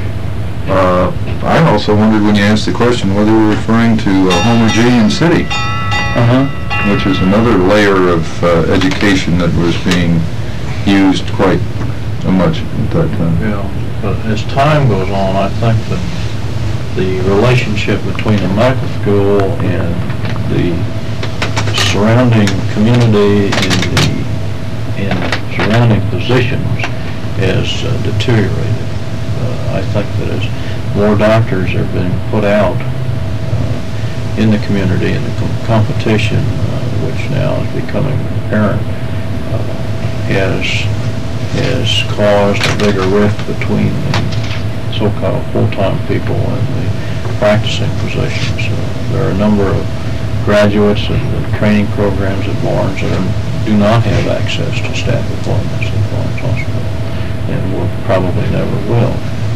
I also wondered when you asked the question whether you were referring to Homer J. and City, which is another layer of education that was being used quite much at that time. Yeah, but as time goes on, I think that the relationship between the medical school and the surrounding community and surrounding physicians has deteriorated. I think that as more doctors are being put out in the community, and the competition, which now is becoming apparent, has caused a bigger rift between the so-called full-time people and the practicing physicians. There are a number of graduates and the training programs at Barnes that do not have access to staff appointments at Barnes Hospital, and will probably never will.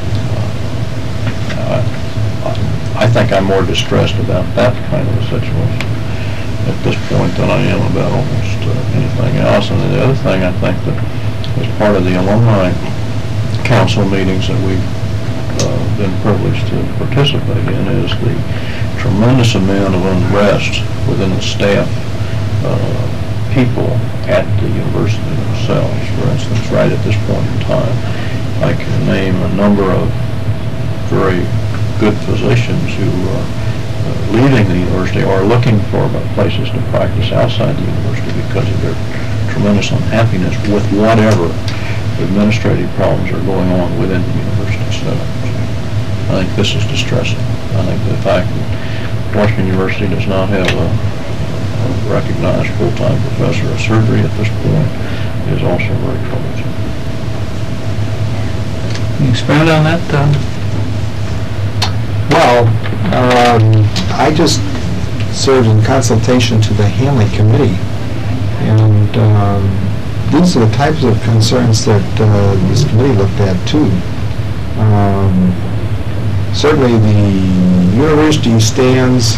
I think I'm more distressed about that kind of a situation at this point than I am about almost anything else. And the other thing I think that as part of the alumni council meetings that we've been privileged to participate in is the tremendous amount of unrest within the staff people at the university themselves. For instance, right at this point in time, I can name a number of very good physicians who are leaving the university or looking for places to practice outside the university because of their tremendous unhappiness with whatever administrative problems are going on within the university setup. I think this is distressing. I think the fact that Washington University does not have a recognized full-time professor of surgery at this point is also very troublesome. Can you expand on that? Well, I just served in consultation to the Hanley Committee, and these are the types of concerns that this committee looked at too. Certainly the university stands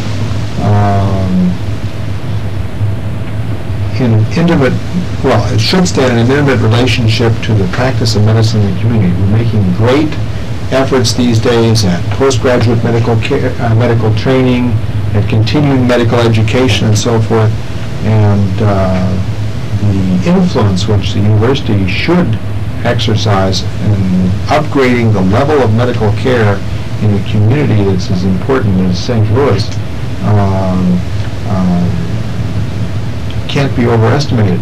in an intimate, well, it should stand in an intimate relationship to the practice of medicine in the community. We're making great efforts these days at postgraduate medical care, medical training, at continuing medical education and so forth, and the influence which the university should exercise in upgrading the level of medical care in a community that's as important as St. Louis can't be overestimated.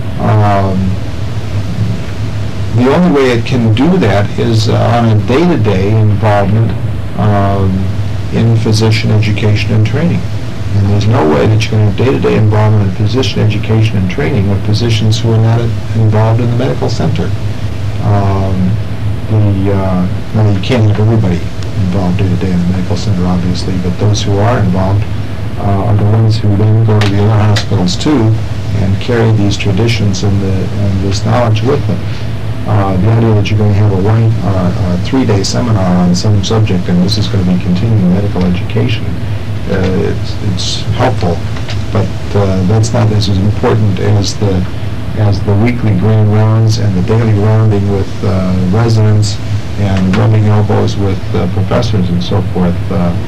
The only way it can do that is on a day-to-day involvement in physician education and training. And there's no way that you can have day-to-day involvement in physician education and training with physicians who are not involved in the medical center. Well, you can't have everybody involved day-to-day in the medical center, obviously, but those who are involved are the ones who then go to the other hospitals too and carry these traditions and this knowledge with them. The idea that you're going to have a 3-day seminar on some subject and this is going to be continuing medical education, it's helpful, but that's not as important as the weekly grand rounds and the daily rounding with residents and rubbing elbows with professors and so forth.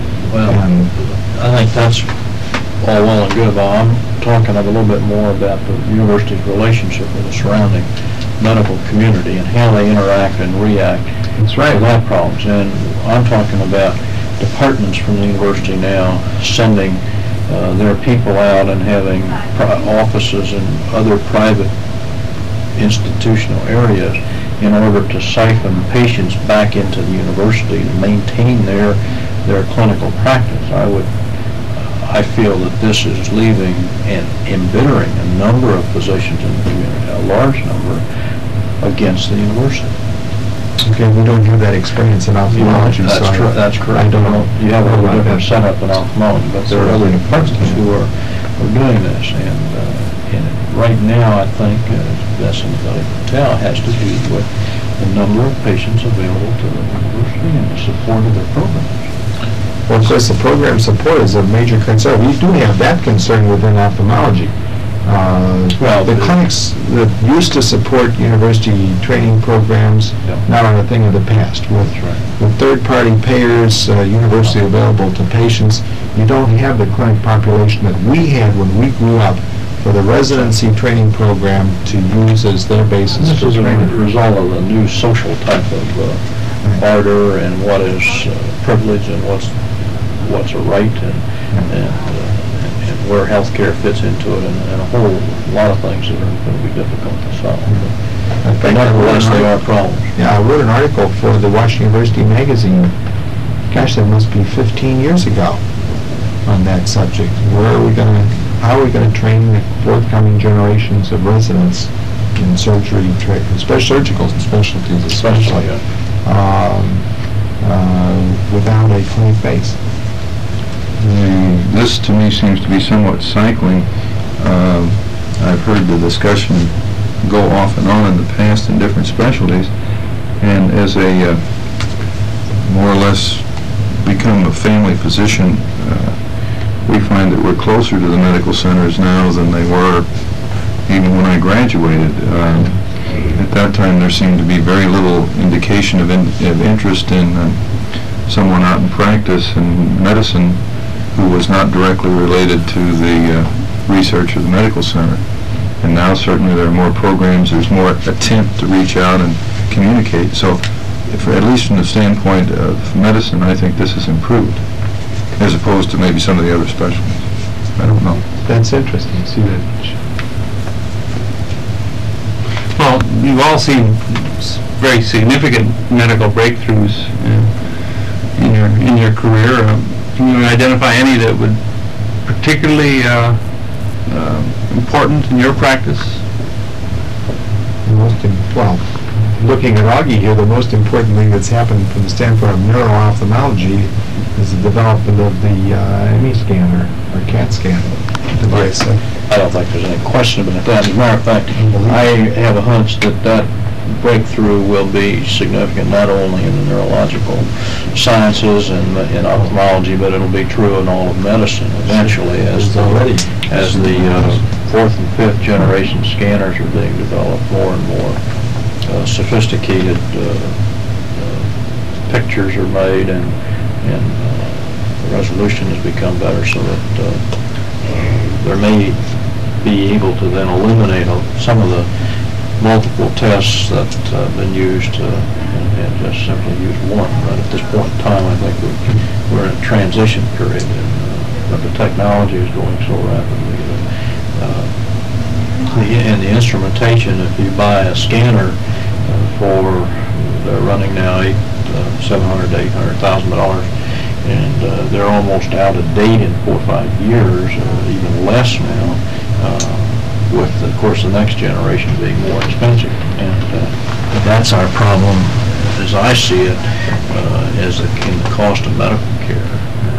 I think that's all well and good, but I'm talking a little bit more about the university's relationship with the surrounding medical community and how they interact and react to that problems. And I'm talking about departments from the university now sending their people out and having offices in other private institutional areas in order to siphon patients back into the university to maintain their clinical practice. I feel that this is leaving and embittering a number of physicians in the community, a large number, against the university. Okay, we don't have that experience in ophthalmology. That's correct. You have a little different setup in ophthalmology, but there are other departments who are doing this. And right now, I think, best anybody can tell, has to do with the number of patients available to the university and the support of their programs. Well, of course, the program support is a major concern. We do have that concern within ophthalmology. The clinics that used to support university training programs now are a thing of the past. With third-party payers, university available to patients, you don't have the clinic population that we had when we grew up for the residency training program to use as their basis for training. This is a result of a new social type of order and what is privilege and what's a right and where healthcare fits into it and a whole lot of things that are going to be difficult to solve. But nevertheless, they are problems. Yeah, I wrote an article for the Washington University magazine. Gosh, that must be 15 years ago on that subject. How are we going to train the forthcoming generations of residents in surgery, surgical specialties especially, without a clinic base? this to me seems to be somewhat cycling. I've heard the discussion go off and on in the past in different specialties, and as a more or less become a family physician, we find that we're closer to the medical centers now than they were even when I graduated. At that time, there seemed to be very little indication of interest in someone out in practice in medicine who was not directly related to the research of the medical center. And now certainly there are more programs, there's more attempt to reach out and communicate. So, at least from the standpoint of medicine, I think this has improved, as opposed to maybe some of the other specialties. I don't know. That's interesting. See that? Well, you've all seen very significant medical breakthroughs in your career. Can you identify any that would particularly important in your practice? Well, looking at Augie here, the most important thing that's happened from the standpoint of neuro-ophthalmology is the development of the ME scanner, or CAT scan device. I don't think there's any question about that. As a matter of fact, I have a hunch that that breakthrough will be significant not only in the neurological sciences and in ophthalmology, but it'll be true in all of medicine eventually as the fourth and fifth generation scanners are being developed. More and more sophisticated pictures are made, and the resolution has become better, so that there may be able to then eliminate some of the multiple tests that have been used and just simply use one. But at this point in time, I think we're in a transition period, but the technology is going so rapidly and the instrumentation, if you buy a scanner they're running now $700,000 to $800,000, and they're almost out of date in 4 or 5 years, even less now. With, of course, the next generation being more expensive, and that's our problem, as I see it, is in the cost of medical care.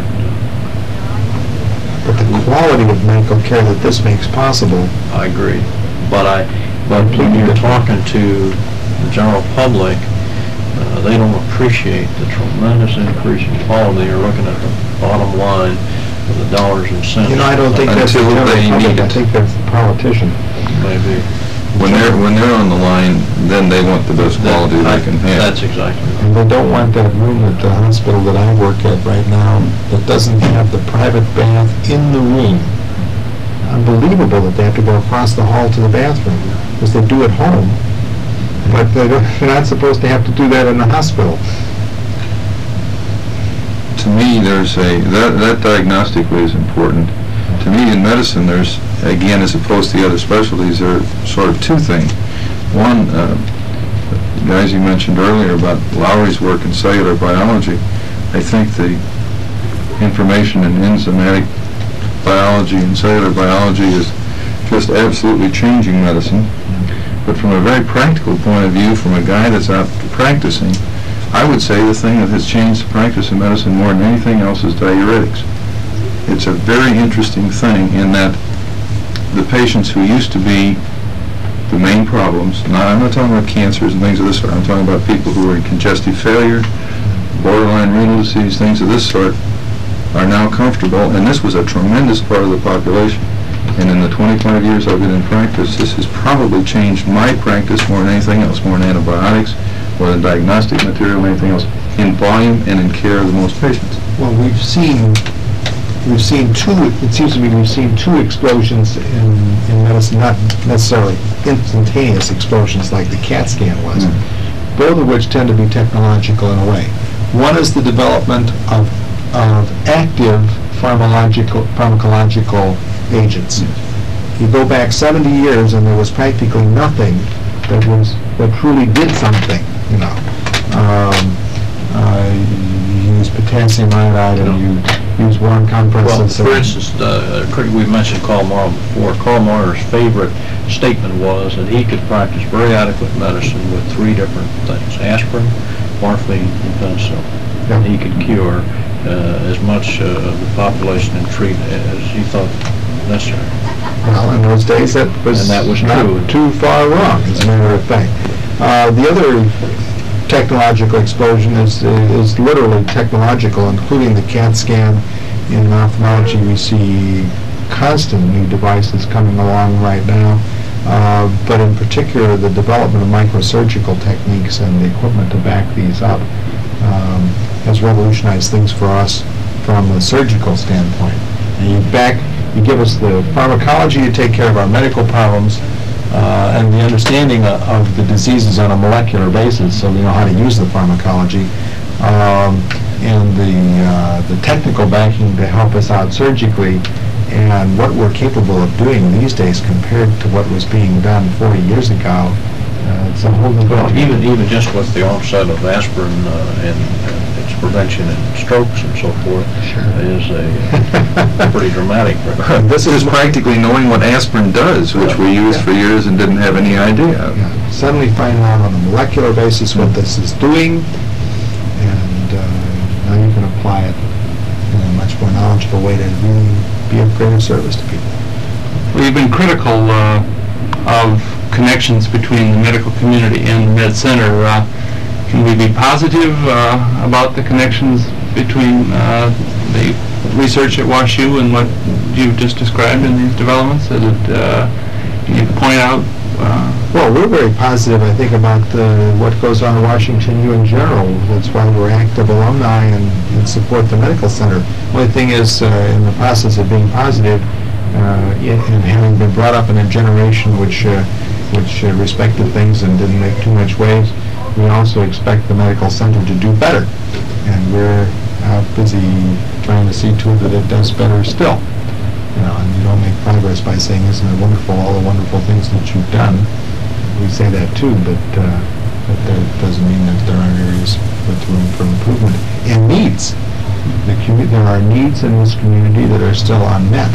But the quality of medical care that this makes possible. I agree, but when you're talking to the general public, they don't appreciate the tremendous increase in quality. You're looking at the bottom line of the dollars and cents. I don't think that's the general public. I think that's the politician. Maybe. When they're on the line, then they want the best quality they can have. That's exactly right. And they don't want that room at the hospital that I work at right now that doesn't have the private bath in the room. Unbelievable that they have to go across the hall to the bathroom, because they do at home, but they're not supposed to have to do that in the hospital. To me, that diagnostically is important. To me, in medicine, there's, again, as opposed to the other specialties, there are sort of two things. One, guys you mentioned earlier about Lowry's work in cellular biology, I think the information in enzymatic biology and cellular biology is just absolutely changing medicine. But from a very practical point of view, from a guy that's out practicing, I would say the thing that has changed the practice of medicine more than anything else is diuretics. It's a very interesting thing in that the patients who used to be the main problems, I'm not talking about cancers and things of this sort, I'm talking about people who are in congestive failure, borderline renal disease, things of this sort, are now comfortable, and this was a tremendous part of the population. And in the 25 years I've been in practice, this has probably changed my practice more than anything else, more than antibiotics, more than diagnostic material, anything else, in volume and in care of the most patients. Well, we've seen two, it seems to me we've seen two explosions in medicine, not necessarily instantaneous explosions like the CAT scan was, both of which tend to be technological in a way. One is the development of active pharmacological agents. You go back 70 years and there was practically nothing that truly did something, you use potassium iodide and you use warm compresses. Well, for instance, we mentioned Karl Marr before. Karl Marr's favorite statement was that he could practice very adequate medicine with 3 different things: aspirin, morphine, and penicillin. and he could cure as much of the population and treat as he thought necessary. Well, in those days, that was And that was not true. too far wrong, as a matter of fact. The other technological explosion is literally technological, including the CAT scan. In ophthalmology, we see constant new devices coming along right now, but in particular, the development of microsurgical techniques and the equipment to back these up has revolutionized things for us from a surgical standpoint. And you give us the pharmacology to take care of our medical problems, and the understanding of the diseases on a molecular basis, so we know how to use the pharmacology, and the technical backing to help us out surgically, and what we're capable of doing these days compared to what was being done 40 years ago. It's a whole new Well, world. even just with the onset of aspirin and its prevention in strokes and so forth is a pretty dramatic. This is practically knowing what aspirin does, which we used for years and didn't have any idea of. Yeah, suddenly finding out on a molecular basis what this is doing, and now you can apply it in a much more knowledgeable way to really be of greater service to people. We've been critical of connections between the medical community and the Med Center. Can we be positive about the connections between the research at WashU and what you've just described in these developments? Can you point out? Well, we're very positive, I think, about what goes on at Washington U in general. That's why we're active alumni and support the medical center. The only thing is, in the process of being positive, and having been brought up in a generation which respected things and didn't make too much waves, we also expect the medical center to do better. And we're busy trying to see to it that it does better still. And you don't make progress by saying, isn't it wonderful, all the wonderful things that you've done. We say that too, but that doesn't mean that there aren't areas with room for improvement and needs. There are needs in this community that are still unmet.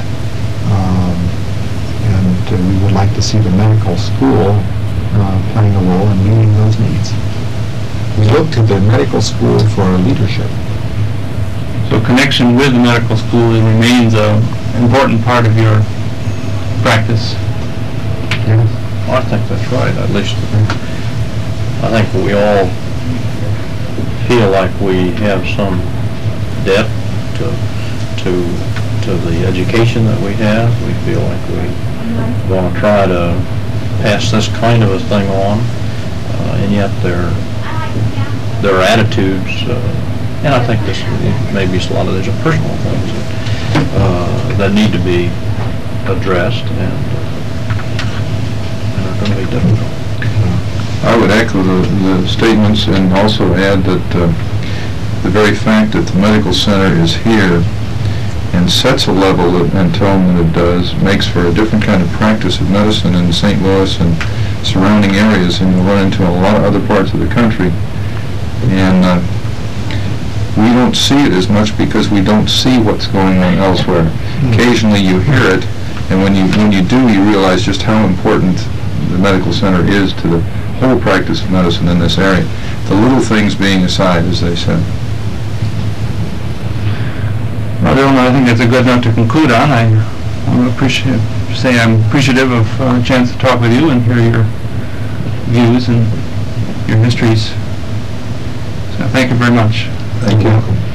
And we would like to see the medical school playing a role in meeting those needs. We look to the medical school for leadership. So connection with the medical school remains an important part of your practice. Yes. Well, I think that's right. At least I think we all feel like we have some debt to the education that we have. We feel like we want to try to pass this kind of a thing on, and yet there are attitudes, and I think this maybe a lot of these are personal things that need to be addressed and are going to be difficult. I would echo the statements and also add that the very fact that the medical center is here and sets a level and tone that it does makes for a different kind of practice of medicine in St. Louis and surrounding areas, and you'll run into a lot of other parts of the country. And we don't see it as much because we don't see what's going on elsewhere. Occasionally you hear it, and when you do, you realize just how important the medical center is to the whole practice of medicine in this area. The little things being aside, as they said. Well, Dylan, I think that's a good note to conclude on. I'm appreciative of a chance to talk with you and hear your views and your histories. So thank you very much. Thank you.